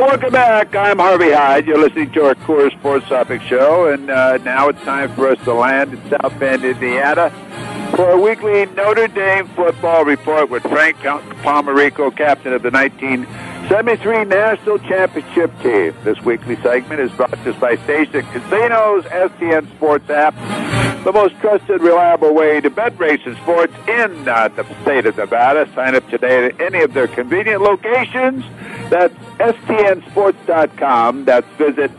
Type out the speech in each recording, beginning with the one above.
Welcome back. I'm Harvey Hyde. You're listening to our Coors Sports Topic Show, and now it's time for us to land in South Bend, Indiana, for a weekly Notre Dame football report with Frank Pomarico, captain of the 1973 National Championship team. This weekly segment is brought to us by Station Casinos, STN Sports app, the most trusted, reliable way to bet racing sports in the state of Nevada. Sign up today at any of their convenient locations. That's stnsports.com. That's visit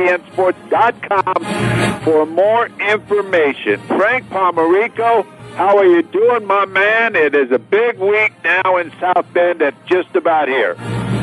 stnsports.com for more information. Frank Pomarico, how are you doing, my man? It is a big week now in South Bend and just about here.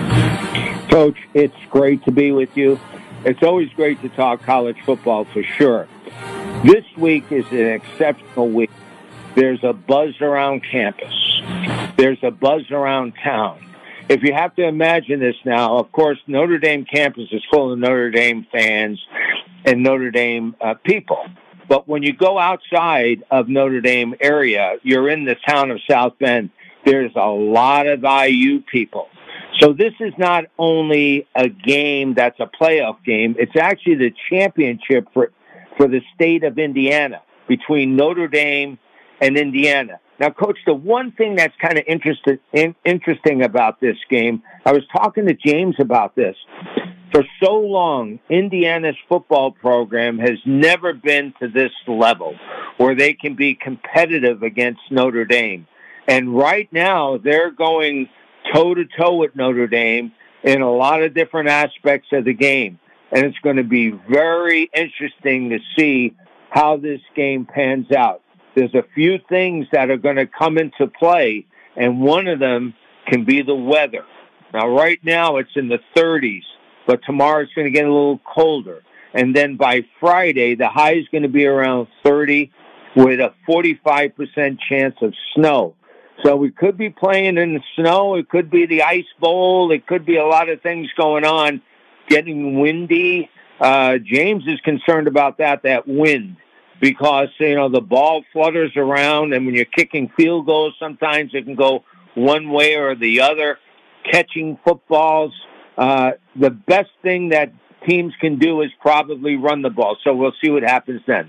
Coach, it's great to be with you. It's always great to talk college football for sure. This week is an exceptional week. There's a buzz around campus. There's a buzz around town. If you have to imagine this now, of course, Notre Dame campus is full of Notre Dame fans and Notre Dame people. But when you go outside of Notre Dame area, you're in the town of South Bend, there's a lot of IU people. So this is not only a game that's a playoff game, it's actually the championship for the state of Indiana between Notre Dame and Indiana. Now, Coach, the one thing that's kind of interesting about this game, I was talking to James about this. For so long, Indiana's football program has never been to this level where they can be competitive against Notre Dame. And right now, they're going toe-to-toe with Notre Dame in a lot of different aspects of the game. And it's going to be very interesting to see how this game pans out. There's a few things that are going to come into play, and one of them can be the weather. Now, right now, it's in the 30s, but tomorrow it's going to get a little colder. And then by Friday, the high is going to be around 30 with a 45% chance of snow. So we could be playing in the snow. It could be the ice bowl. It could be a lot of things going on, getting windy. James is concerned about that wind. Because, the ball flutters around, and when you're kicking field goals, sometimes it can go one way or the other. Catching footballs, the best thing that teams can do is probably run the ball. So we'll see what happens then.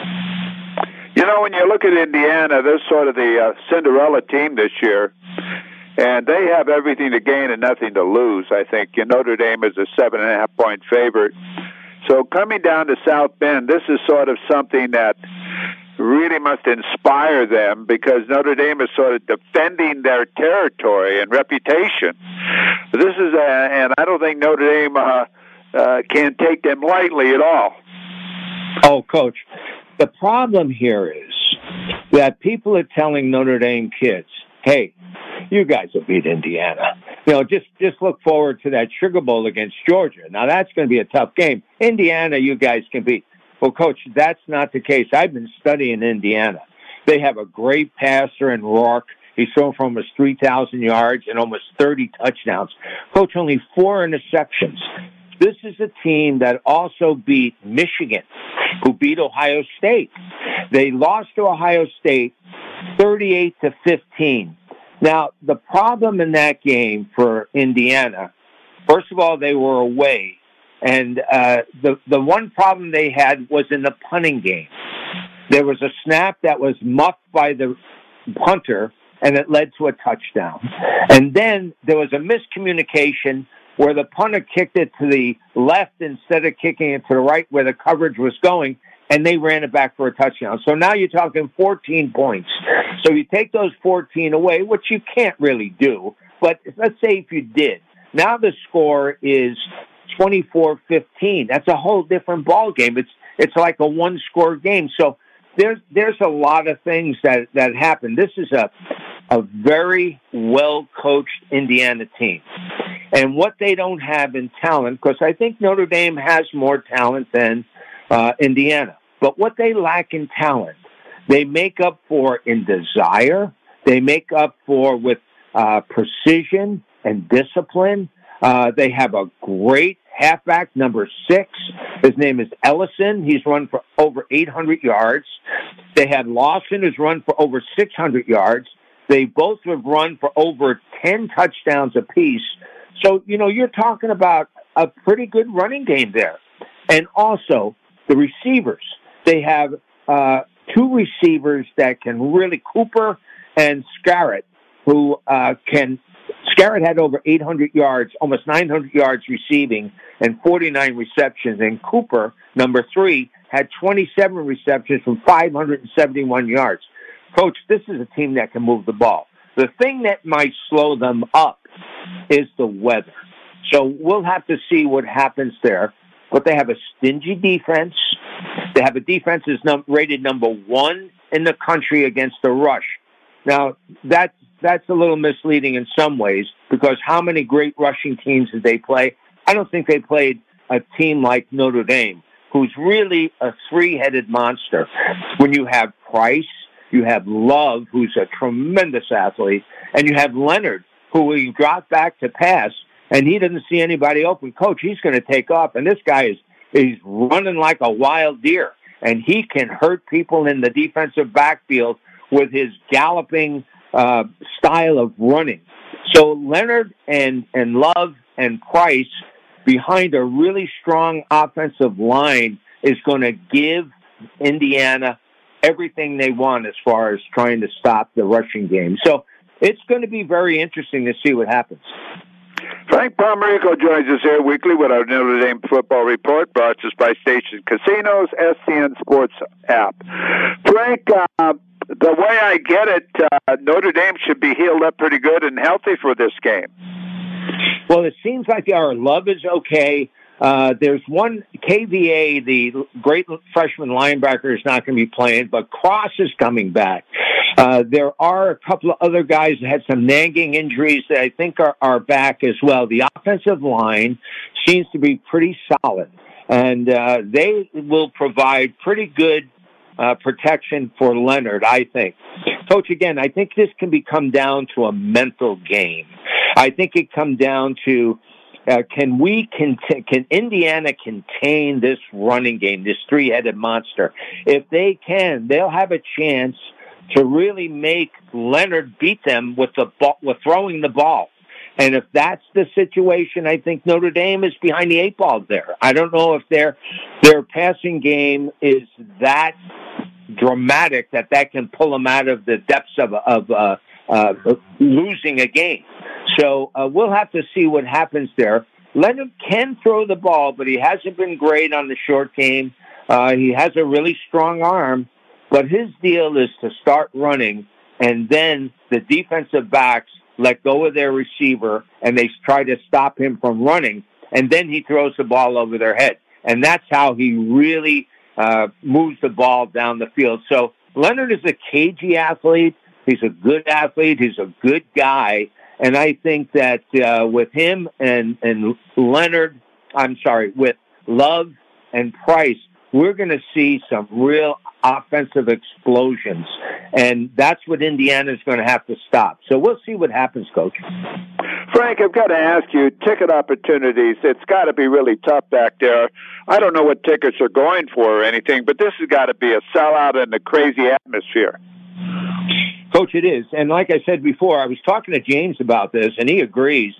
When you look at Indiana, they're sort of the Cinderella team this year, and they have everything to gain and nothing to lose, I think. Notre Dame is a 7.5-point favorite. So coming down to South Bend, this is sort of something that really must inspire them because Notre Dame is sort of defending their territory and reputation. This is, and I don't think Notre Dame can take them lightly at all. Oh, Coach, the problem here is that people are telling Notre Dame kids, hey, you guys will beat Indiana. Just look forward to that Sugar Bowl against Georgia. Now, that's going to be a tough game. Indiana, you guys can beat. Well, Coach, that's not the case. I've been studying Indiana. They have a great passer in Rourke. He's thrown for almost 3,000 yards and almost 30 touchdowns. Coach, only 4 interceptions. This is a team that also beat Michigan, who beat Ohio State. They lost to Ohio State 38-15. Now, the problem in that game for Indiana, first of all, they were away. And the one problem they had was in the punting game. There was a snap that was muffed by the punter, and it led to a touchdown. And then there was a miscommunication where the punter kicked it to the left instead of kicking it to the right where the coverage was going, and they ran it back for a touchdown. So now you're talking 14 points. So you take those 14 away, which you can't really do, but let's say if you did. Now the score is 24-15. That's a whole different ball game. It's like a one-score game. So there's a lot of things that happen. This is a very well-coached Indiana team. And what they don't have in talent, because I think Notre Dame has more talent than Indiana. But what they lack in talent, they make up for in desire. They make up for with precision and discipline. They have a great halfback, number 6. His name is Ellison. He's run for over 800 yards. They had Lawson, who's run for over 600 yards. They both have run for over 10 touchdowns apiece. So, you're talking about a pretty good running game there. And also the receivers. They have two receivers that can really, Cooper and Scarrett, who Scarrett had over 800 yards, almost 900 yards receiving, and 49 receptions. And Cooper, number 3, had 27 receptions from 571 yards. Coach, this is a team that can move the ball. The thing that might slow them up is the weather. So we'll have to see what happens there. But they have a stingy defense. They have a defense that's rated number 1 in the country against the rush. Now, that's a little misleading in some ways, because how many great rushing teams did they play? I don't think they played a team like Notre Dame, who's really a three-headed monster. When you have Price, you have Love, who's a tremendous athlete, and you have Leonard, who will drop back to pass, and he doesn't see anybody open. Coach, he's going to take off, and this guy is running like a wild deer, and he can hurt people in the defensive backfield with his galloping style of running. So Leonard and Love and Price behind a really strong offensive line is going to give Indiana everything they want as far as trying to stop the rushing game. So it's going to be very interesting to see what happens. Frank Pomerico joins us here weekly with our Notre Dame football report, brought to us by Station Casinos, SCN Sports app. Frank, the way I get it, Notre Dame should be healed up pretty good and healthy for this game. Well, it seems like our Love is okay. There's one, KVA, the great freshman linebacker, is not going to be playing, but Cross is coming back. There are a couple of other guys that had some nagging injuries that I think are back as well. The offensive line seems to be pretty solid, and they will provide pretty good protection for Leonard, I think. Coach, again, I think this can come down to a mental game. I think it comes down to can Indiana contain this running game, this three-headed monster? If they can, they'll have a chance to really make Leonard beat them with throwing the ball. And if that's the situation, I think Notre Dame is behind the 8 ball there. I don't know if their passing game is that dramatic that can pull them out of the depths of losing a game. So we'll have to see what happens there. Leonard can throw the ball, but he hasn't been great on the short game. He has a really strong arm, but his deal is to start running, and then the defensive backs let go of their receiver, and they try to stop him from running, and then he throws the ball over their head. And that's how he really moves the ball down the field. So Leonard is a cagey athlete. He's a good athlete. He's a good guy. And I think that with him and Leonard, with Love and Price, we're going to see some real offensive explosions. And that's what Indiana's going to have to stop. So we'll see what happens, Coach. Frank, I've got to ask you, ticket opportunities, it's got to be really tough back there. I don't know what tickets are going for or anything, but this has got to be a sellout and a crazy atmosphere. Coach, it is. And like I said before, I was talking to James about this, and he agrees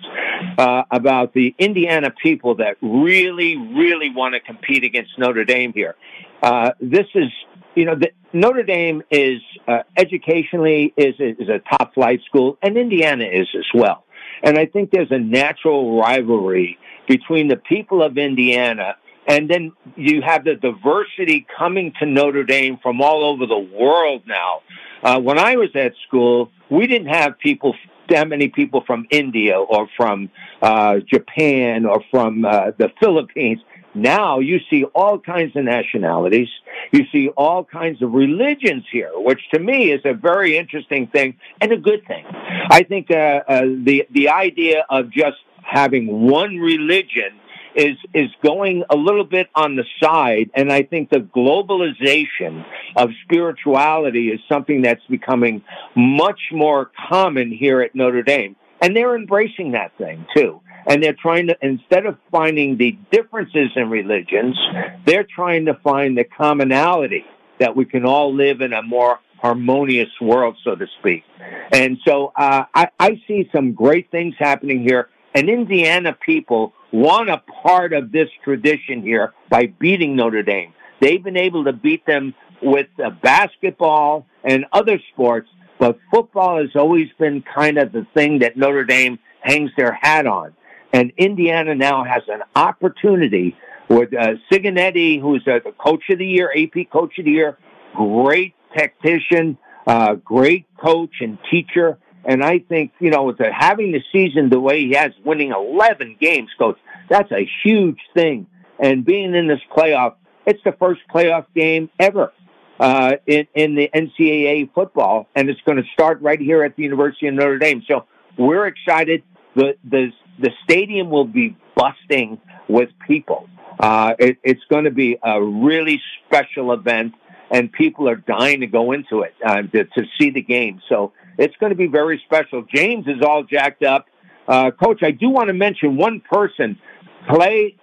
about the Indiana people that really, really want to compete against Notre Dame here. This is, Notre Dame is educationally is a top flight school, and Indiana is as well. And I think there's a natural rivalry between the people of Indiana, and then you have the diversity coming to Notre Dame from all over the world now. When I was at school, we didn't have that many people from India or from Japan or from the Philippines. Now you see all kinds of nationalities. You see all kinds of religions here, which to me is a very interesting thing and a good thing. I think the idea of just having one religion is going a little bit on the side, and I think the globalization of spirituality is something that's becoming much more common here at Notre Dame. And they're embracing that thing, too. And they're trying to, instead of finding the differences in religions, they're trying to find the commonality that we can all live in a more harmonious world, so to speak. And so I see some great things happening here. And Indiana people won a part of this tradition here by beating Notre Dame. They've been able to beat them with basketball and other sports, but football has always been kind of the thing that Notre Dame hangs their hat on. And Indiana now has an opportunity with Cincinnati, who's the coach of the year, AP coach of the year, great tactician, great coach and teacher. And I think, having the season the way he has, winning 11 games, Coach, that's a huge thing. And being in this playoff, it's the first playoff game ever in the NCAA football, and it's going to start right here at the University of Notre Dame. So we're excited. The stadium will be busting with people. It's going to be a really special event, and people are dying to go into it to see the game. So it's going to be very special. James is all jacked up. Coach, I do want to mention one person. Clay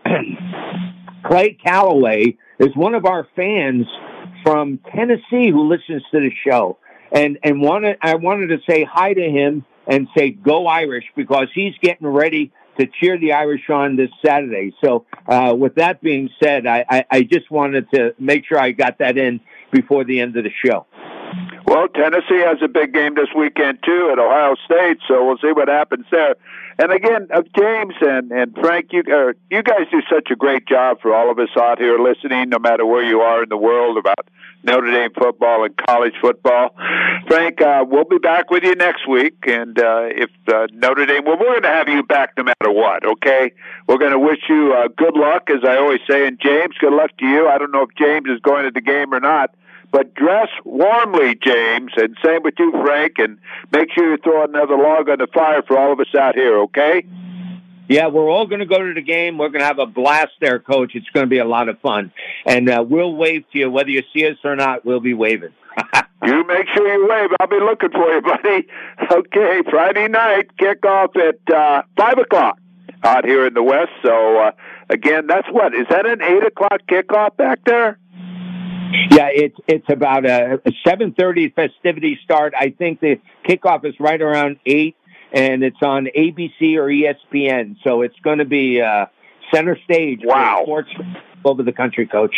Calloway is one of our fans from Tennessee who listens to the show. And I wanted to say hi to him and say, go Irish, because he's getting ready to cheer the Irish on this Saturday. So with that being said, I just wanted to make sure I got that in before the end of the show. Well, Tennessee has a big game this weekend, too, at Ohio State, so we'll see what happens there. And again, James and Frank, you guys do such a great job for all of us out here listening, no matter where you are in the world, about Notre Dame football and college football. Frank, we'll be back with you next week, and if Notre Dame, well, we're going to have you back no matter what, okay? We're going to wish you good luck, as I always say, and James, good luck to you. I don't know if James is going to the game or not, but dress warmly, James, and same with you, Frank, and make sure you throw another log on the fire for all of us out here, okay? Yeah, we're all going to go to the game. We're going to have a blast there, Coach. It's going to be a lot of fun. And we'll wave to you. Whether you see us or not, we'll be waving. You make sure you wave. I'll be looking for you, buddy. Okay, Friday night, kickoff at 5 o'clock out here in the West. So, again, that's what? Is that an 8 o'clock kickoff back there? Yeah, it's about a 7:30 festivity start. I think the kickoff is right around 8, and it's on ABC or ESPN. So it's going to be center stage for sports over the country, Coach.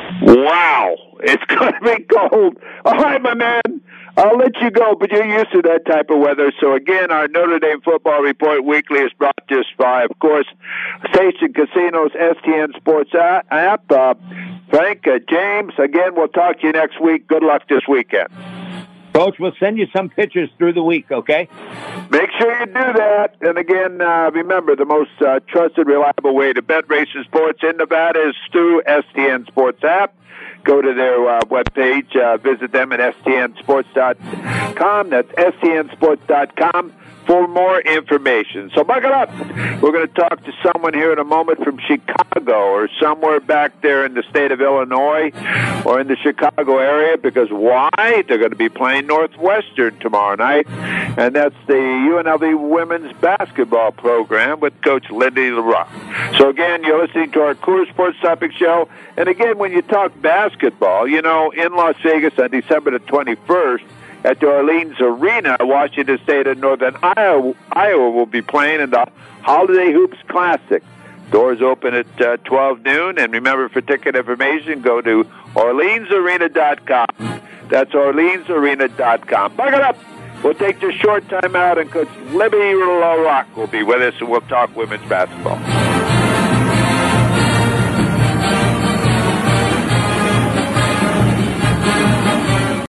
Wow, it's going to be cold. All right, my man, I'll let you go, but you're used to that type of weather. So again, our Notre Dame Football Report Weekly is brought to us by, of course, Station Casinos STN Sports app. Frank, James, again, we'll talk to you next week. Good luck this weekend. Coach, we'll send you some pictures through the week, okay? Make sure you do that. And again, remember, the most trusted, reliable way to bet, race, and sports in Nevada is through STN Sports app. Go to their webpage, visit them at stnsports.com. That's stnsports.com for more information. So buckle up. We're going to talk to someone here in a moment from Chicago or somewhere back there in the state of Illinois or in the Chicago area, because why? They're going to be playing Northwestern tomorrow night, and that's the UNLV women's basketball program with Coach Lindy LaRock. So again, you're listening to our Coors Sports Topic Show, and again, when you talk basketball, in Las Vegas on December the 21st, at the Orleans Arena, Washington State and Northern Iowa will be playing in the Holiday Hoops Classic. Doors open at 12 noon, and remember, for ticket information, go to OrleansArena.com. That's OrleansArena.com. Buckle up. We'll take this short time out, and Coach Libby LaRock will be with us, and we'll talk women's basketball.